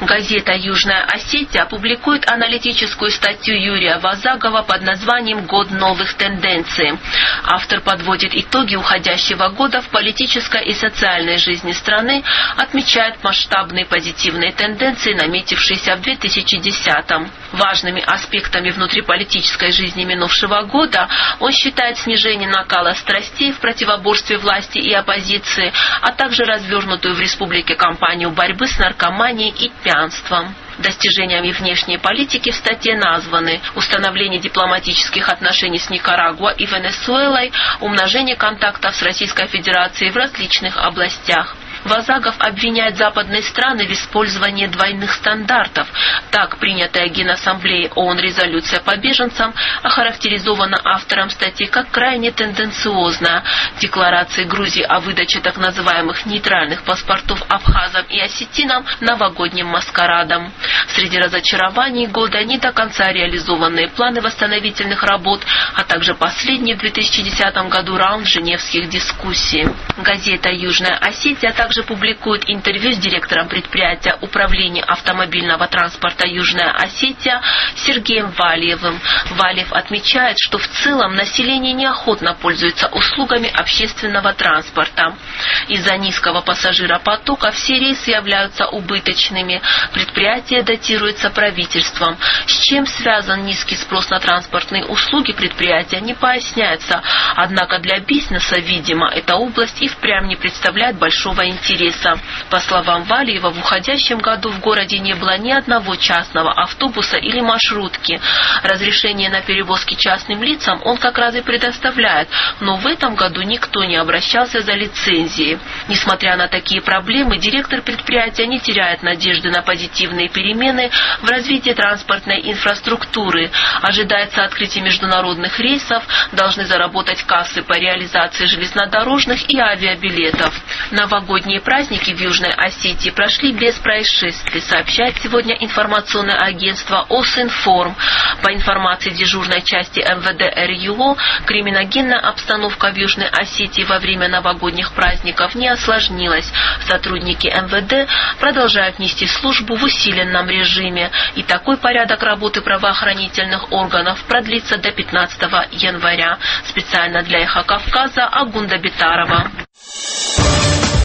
Газета «Южная Осетия» публикует аналитическую статью Юрия Вазагова под названием «Год новых тенденций». Автор подводит итоги уходящего года в политической и социальной жизни страны, отмечает масштабные позитивные тенденции, наметившиеся в 2010-м. Важными аспектами внутриполитической жизни минувшего года он считает снижение накала страстей в противоборстве власти и оппозиции, а также развернутую в республике кампанию борьбы с наркоманией и пьянством. Достижениями внешней политики в статье названы установление дипломатических отношений с Никарагуа и Венесуэлой, умножение контактов с Российской Федерацией в различных областях. Вазагов обвиняет западные страны в использовании двойных стандартов. Так, принятая Генассамблеей ООН резолюция по беженцам охарактеризована автором статьи как крайне тенденциозная. Декларации Грузии о выдаче так называемых нейтральных паспортов абхазам и осетинам новогодним маскарадом. Среди разочарований года не до конца реализованные планы восстановительных работ, а также последний в 2010 году раунд женевских дискуссий. Газета «Южная Осетия» также публикует интервью с директором предприятия управления автомобильного транспорта «Южная Осетия» Сергеем Валиевым. Валиев отмечает, что в целом население неохотно пользуется услугами общественного транспорта. Из-за низкого пассажиропотока все рейсы являются убыточными. Предприятие датируется правительством. С чем связан низкий спрос на транспортные услуги предприятия, не поясняется. Однако для бизнеса, видимо, эта область и впрямь не представляет большого интереса. По словам Валиева, в уходящем году в городе не было ни одного частного автобуса или маршрутки. Разрешение на перевозки частным лицам он как раз и предоставляет, но в этом году никто не обращался за лицензией. Несмотря на такие проблемы, директор предприятия не теряет надежды на позитивные перемены в развитии транспортной инфраструктуры. Ожидается открытие международных рейсов, должны заработать кассы по реализации железнодорожных и авиабилетов. Новогодние праздники в Южной Осетии прошли без происшествий, сообщает сегодня информационное агентство ОСИНФОРМ. По информации дежурной части МВД РЮЛО, криминогенная обстановка в Южной Осетии во время новогодних праздников не осложнилась. Сотрудники МВД продолжают нести службу в усиленном режиме, и такой порядок работы правоохранительных органов продлится до 15 января. Специально для «Эхо Кавказа» Агунда Битарова.